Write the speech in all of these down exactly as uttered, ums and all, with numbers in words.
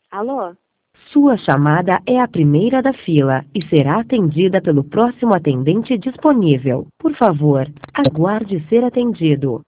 Alô? Sua chamada é a primeira da fila e será atendida pelo próximo atendente disponível. Por favor, aguarde ser atendido.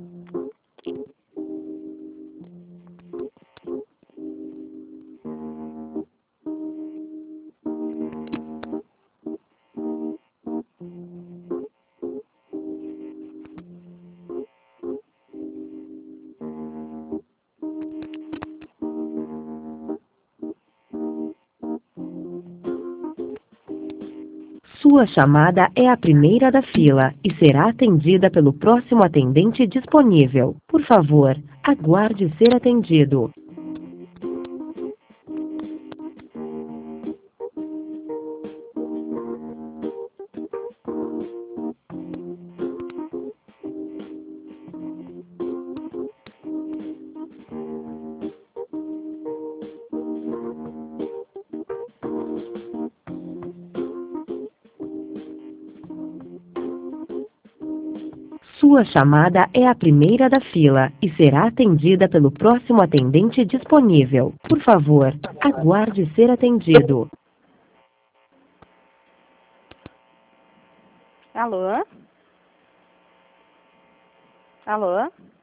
Sua chamada é a primeira da fila e será atendida pelo próximo atendente disponível. Por favor, aguarde ser atendido. Sua chamada é a primeira da fila e será atendida pelo próximo atendente disponível. Por favor, aguarde ser atendido. Alô? Alô?